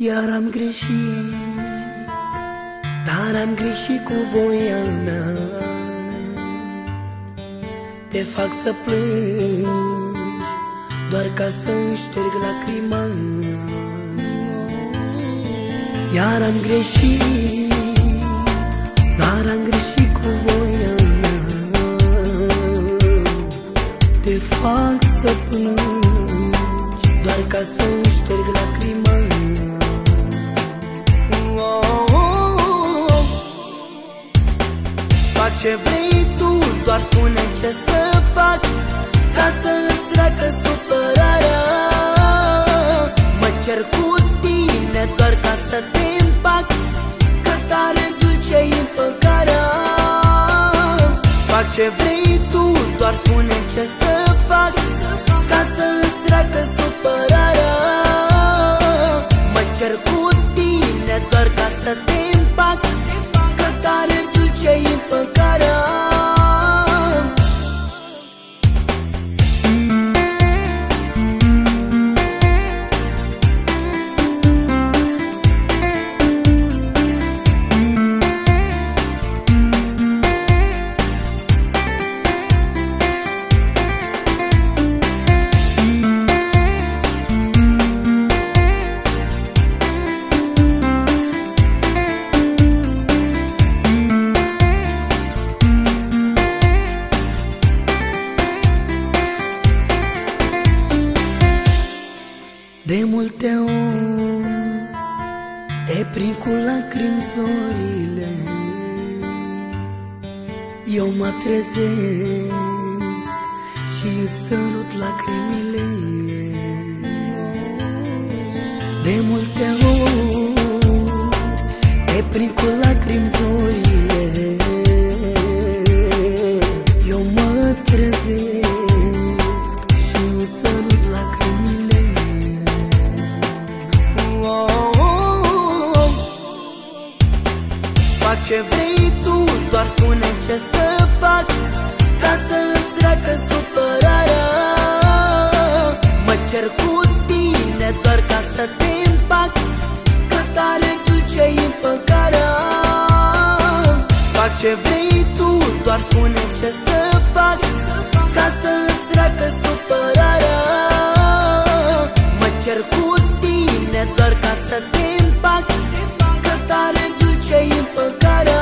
Iar am greșit, dar am greșit cu voia mea. Te fac să plângi doar ca să-mi șterg lacrima. Iar am greșit, dar am greșit cu voia mea. Te fac să plângi doar ca să-mi șterg lacrima. Fac ce vrei tu, doar spune ce să fac, ca să-ți treacă supărarea. Mă cer cu tine doar ca să te împac, că tare dulce-i împăcarea. Fac ce vrei tu, doar spune ce să fac, ca să-ți treacă supărarea. Mă cer cu tine doar ca să te împac, că tare dulce-i împăcarea. De multe ori te prind cu lacrimi zorile, eu mă trezesc și îți sărut lacrimile. De multe ori te prind cu lacrimi zorile, eu mă trezesc și îți sărut lacrimile. Fac ce vrei tu, doar spune ce să fac, ca să-ți treacă supărarea. Mă cer cu tine doar ca să te împac, că tare dulce-i împăcarea. Fac ce vrei tu, doar spune ce să fac, ca să-ți treacă supărarea. Mă cer cu tine doar ca să te împac, că tare dulce-i împăcarea.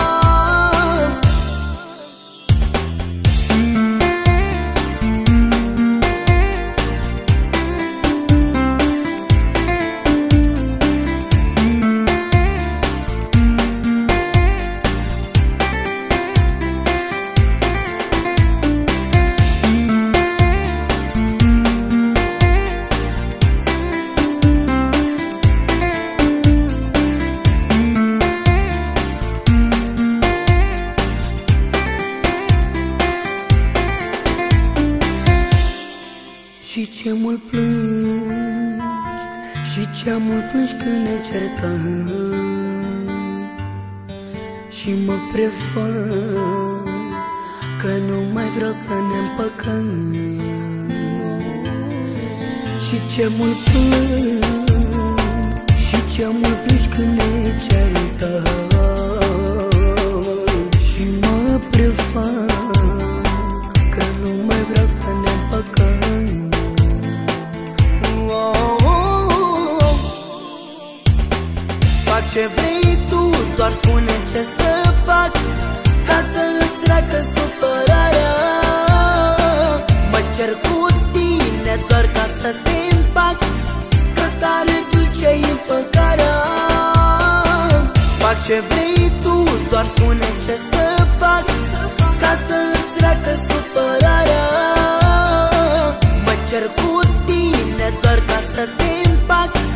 Și ce mult plângi, și ce mult plângi când ne certăm, și mă prefac că nu mai vreau să ne împăcăm. Și ce mult plângi, și ce mult plângi când ne certăm, și mă prefac că nu mai vreau să ne împăcăm. Fac ce vrei tu, doar spune ce să fac, ca să-ți treacă supărarea. Mă cer cu tine doar ca să te împac, că tare dulce-i împăcarea. Fac ce vrei tu, doar spune ce să fac, ca să-ți treacă supărarea. Mă cer cu tine doar ca să te împac,